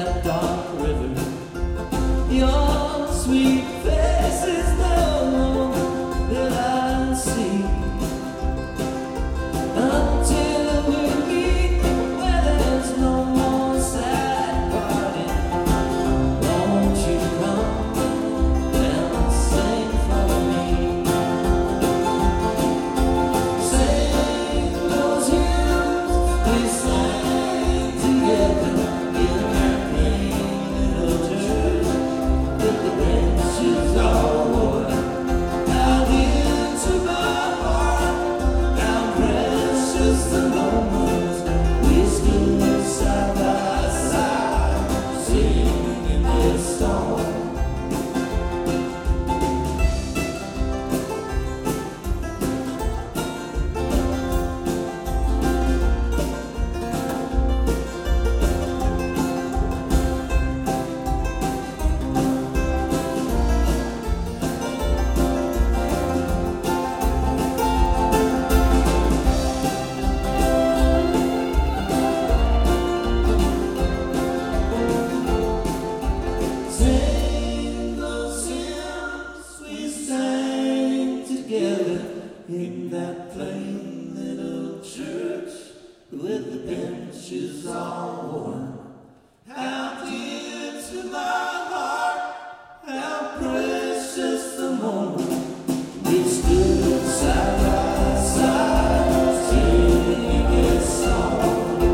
that dark river. Your sweet face is the one that I see until we meet where there's no more sad parting. Won't you come and sing for me? Sing those hymns we sang together in that plain little church with the benches all worn. How dear to my heart, how precious the moments we stood side by side, singing this song. Sing those hymns we sang together in that plain little church with the benches all worn. How dear to my heart, how precious the moment we stood side by side singing this song.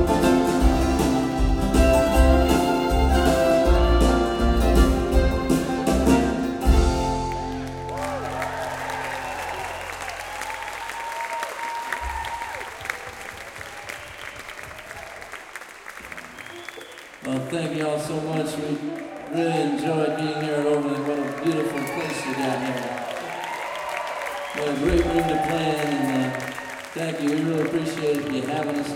Well, thank you all so much. We really enjoyed being here at Overland. What a beautiful place you got here. What a great room to play in, and thank you. We really appreciate you having us.